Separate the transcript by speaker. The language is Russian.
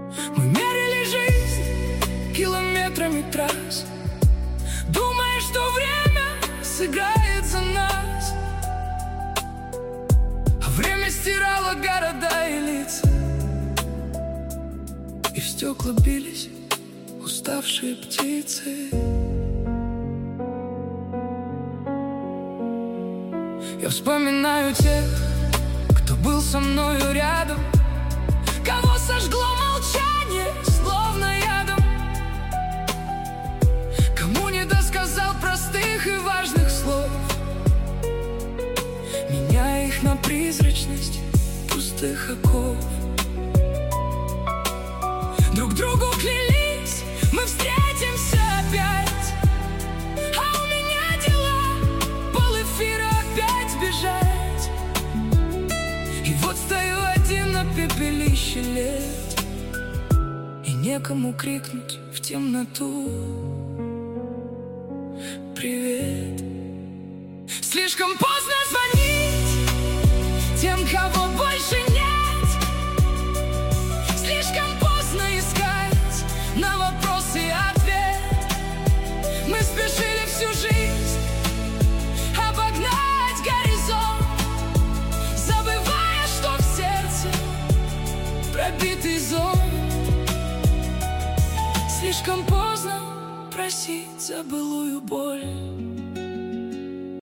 Speaker 1: Мы мерили жизнь километрами трасс, думая, что время сыграет за нас. А время стирало города и лица, и в стекла бились уставшие птицы. Я вспоминаю тех, кто был со мною рядом, кого сожгло молчание, словно ядом, кому не досказал простых и важных слов, меняя их на призрачность пустых оков. Друг другу клялись, мы встретимся опять, а у меня дела, полэфира опять бежать. И вот стою один на пепелище лет, и некому крикнуть в темноту привет. Слишком поздно звонить тем, кого больше нет. Слишком поздно искать на вопросы ответ. Мы спешили всю жизнь обогнать горизонт, забывая, что в сердце пробитый зон. Слишком поздно просить за былую боль.